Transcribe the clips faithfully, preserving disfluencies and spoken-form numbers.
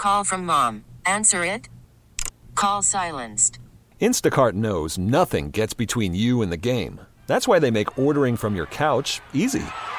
Call from mom. Answer it. Call silenced. Instacart knows nothing gets between you and the game. That's why they make ordering from your couch easy.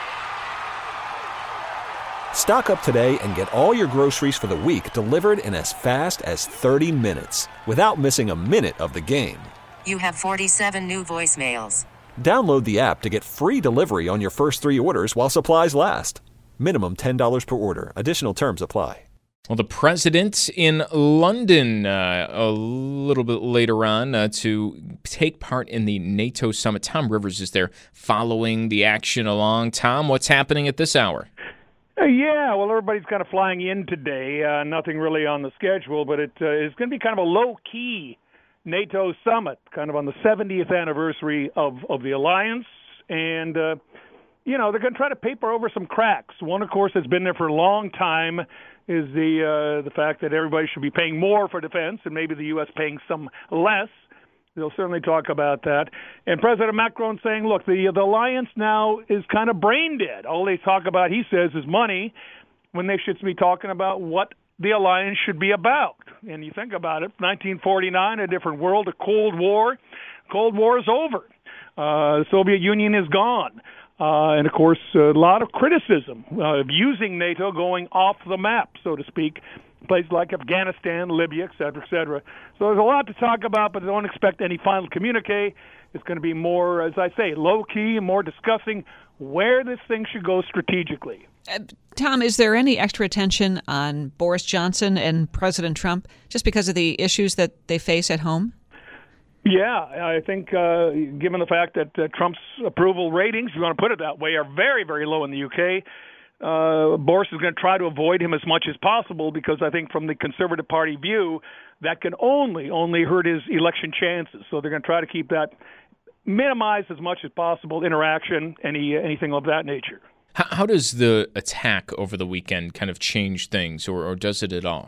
Stock up today and get all your groceries for the week delivered in as fast as thirty minutes without missing a minute of the game. You have forty-seven new voicemails. Download the app to get free delivery on your first three orders while supplies last. Minimum ten dollars per order. Additional terms apply. Well, the president in London uh, a little bit later on uh, to take part in the NATO summit. Tom Rivers is there following the action along. Tom, what's happening at this hour? Uh, yeah, well, everybody's kind of flying in today. Uh, nothing really on the schedule, but it uh, is going to be kind of a low-key NATO summit, kind of on the seventieth anniversary of, of the alliance. And, uh, you know, they're going to try to paper over some cracks. One, of course, has been there for a long time, is the uh, the fact that everybody should be paying more for defense and maybe the U S paying some less. They'll certainly talk about that. And President Macron saying, look, the, the alliance now is kind of brain dead. All they talk about, he says, is money, when they should be talking about what the alliance should be about. And you think about it, nineteen forty-nine, a different world, a Cold War. Cold War is over. Uh, the Soviet Union is gone. Uh, and, of course, a lot of criticism uh, of using NATO going off the map, so to speak, places like Afghanistan, Libya, et cetera, et cetera. So there's a lot to talk about, but don't expect any final communique. It's going to be more, as I say, low-key and more discussing where this thing should go strategically. Uh, Tom, is there any extra attention on Boris Johnson and President Trump just because of the issues that they face at home? Yeah, I think uh, given the fact that uh, Trump's approval ratings, if you want to put it that way, are very, very low in the U K, uh, Boris is going to try to avoid him as much as possible because I think from the Conservative Party view, that can only, only hurt his election chances. So they're going to try to keep that, minimize as much as possible interaction, any anything of that nature. How, how does the attack over the weekend kind of change things, or, or does it at all?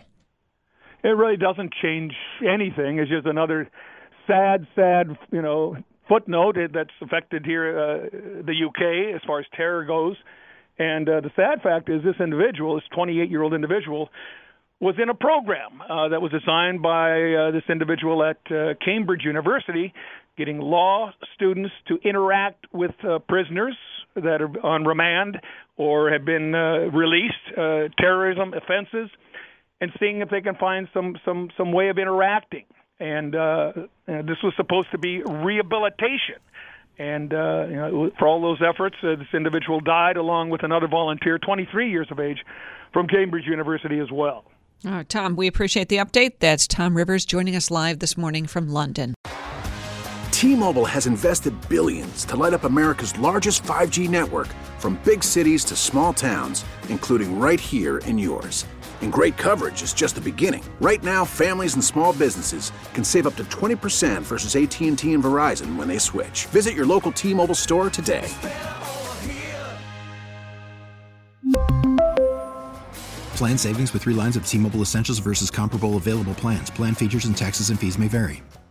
It really doesn't change anything. It's just another sad, sad, you know, footnote that's affected here, uh, the U K, as far as terror goes. And uh, the sad fact is this individual, this twenty-eight-year-old individual, was in a program uh, that was designed by uh, this individual at uh, Cambridge University, getting law students to interact with uh, prisoners that are on remand or have been uh, released, uh, terrorism offenses, and seeing if they can find some, some, some way of interacting. And uh, this was supposed to be rehabilitation. And uh, you know, for all those efforts, uh, this individual died along with another volunteer, twenty-three years of age, from Cambridge University as well. All right, Tom, we appreciate the update. That's Tom Rivers joining us live this morning from London. T-Mobile has invested billions to light up America's largest five G network, from big cities to small towns, including right here in yours. And great coverage is just the beginning. Right now, families and small businesses can save up to twenty percent versus A T and T and Verizon when they switch. Visit your local T-Mobile store today. Plan savings with three lines of T-Mobile Essentials versus comparable available plans. Plan features and taxes and fees may vary.